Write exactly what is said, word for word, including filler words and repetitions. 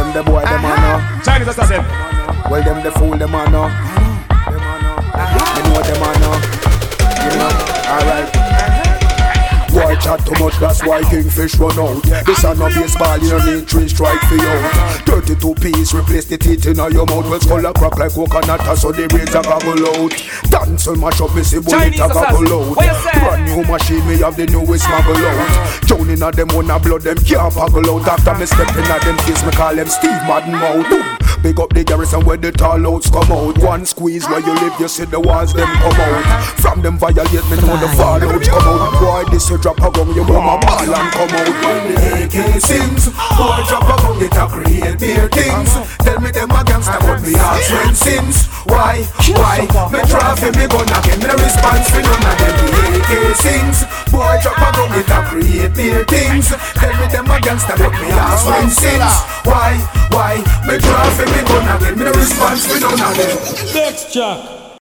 them the boy, them a know. Chinese assassin. Well, them the fool, them a know. Them know them a know. You know, alright. Boy chat too much, that's why Kingfish run out. This a no baseball, you don't need three strike for you. Thirty-two piece, replace the teeth in your mouth. Well, skull a crack like coconut, so the brains a goggle out. Dance will mash up, me see bullet a goggle out. Brand new machine, me have the newest smuggle out. Joan inna them one a blood, them can't poggle out. After me step inna them case, me call them Steve Madden Mouth. Big up the garrison where the tall outs come out. One squeeze where you live, you see the walls them come out. From them violate, me know the fallouts come out. Boy, this you drop a gun, you want my ball and come out. When the A K sings, boy drop a gun, it a create beer things. Tell me them a gangster, but me ask when sins. Why, why, me try for me gun again, me response for none of them. The A K sings, boy drop a gun, it a create beer things. Tell me them a gangster, but me ask when sins. Why, why, me try for me gun again, me response for none of them. Next Jack.